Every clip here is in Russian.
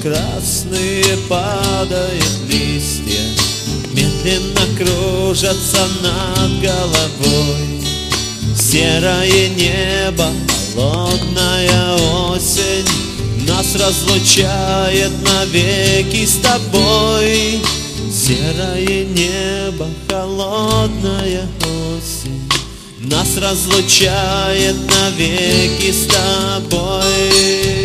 Красные падают листья, медленно кружатся над головой. Серое небо, холодная осень нас разлучает навеки с тобой. Серое небо, холодная осень нас разлучает навеки с тобой.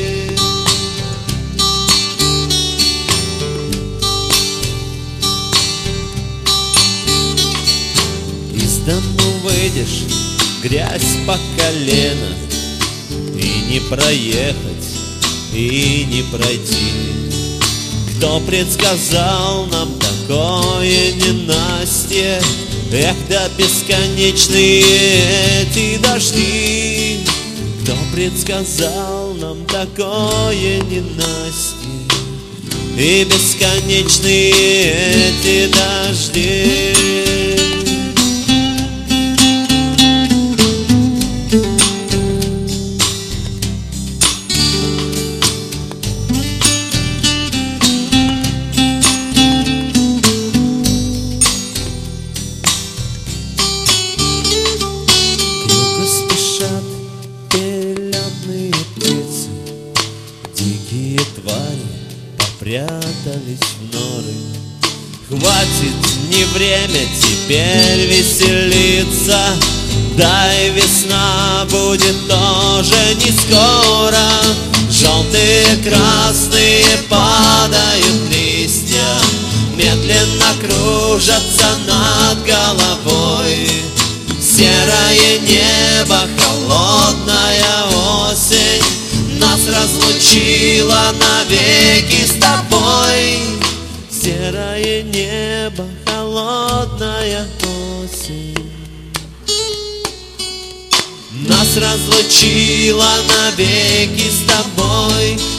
Из дому выйдешь, грязь по колено, и не проехать, и не пройти. Кто предсказал нам такое ненастье? Эх, да бесконечные эти дожди. Кто предсказал нам такое ненастье? И бесконечные эти дожди. Дикие твари попрятались в норы. Хватит, не время теперь веселиться. Дай, весна будет тоже не скоро. Желтые, красные падают листья, медленно кружатся над головой. Серое небо, холодная осень нас разлучила навеки с тобой. Серое небо, холодная осень нас разлучила навеки с тобой.